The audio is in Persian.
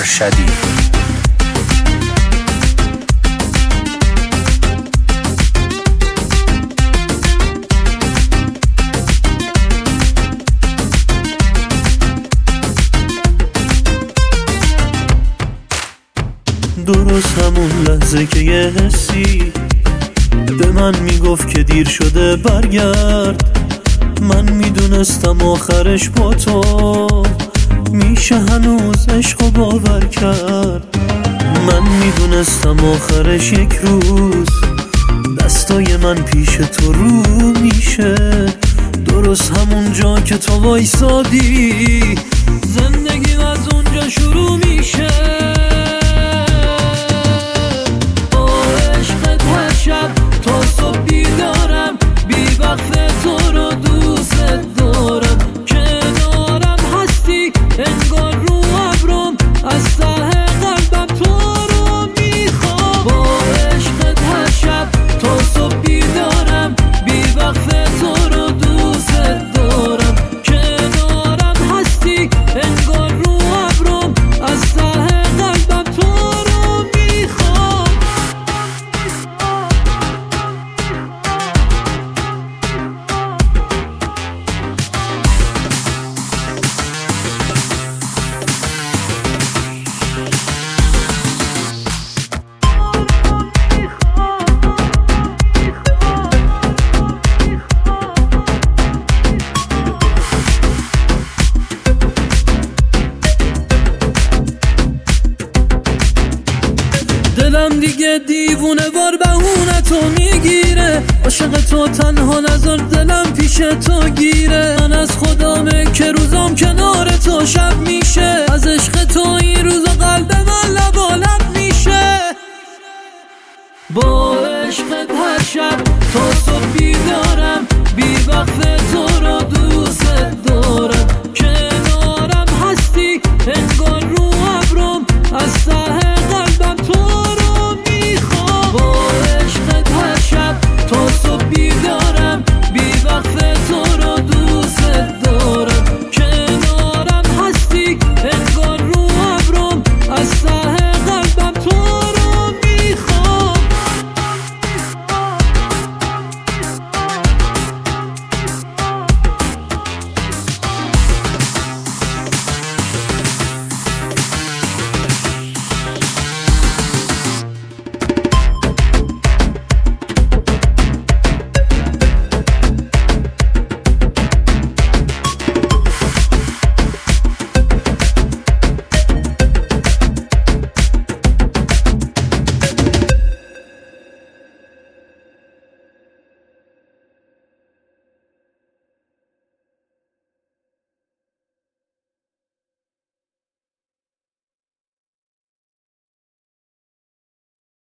ارشدی. درست همون لحظه که یه حسی به من میگفت که دیر شده برگرد، من میدونستم آخرش با تو میشه هنوز عشقو باور کرد. من میدونستم آخرش یک روز دستای من پیش تو رو میشه، درست همون جا که تو وایسادی زندگی از اونجا شروع میشه. تا صبح بیدارم، بی وقت تو رو دوست دارم، کنارم هستی انگار رو ابرم، از ته قلبم تو رو میخوام. با عشقت هر شب تا صبح بیدارم، بی وقت تو رو دوست دارم، کنارم هستی انگار رو ابرم، از ته قلبم تو رو میخوام. دلم دیگه دیوونه وار بهونه تو میگیره، عاشق تو تنها نذار دلم پیش تو گیره. من از خدامه که روزام کنار تو شب میشه، از عشق تو این روزا قلب من لبالب میشه. با عشقت هر شب تا صبح بیدارم، بی وقت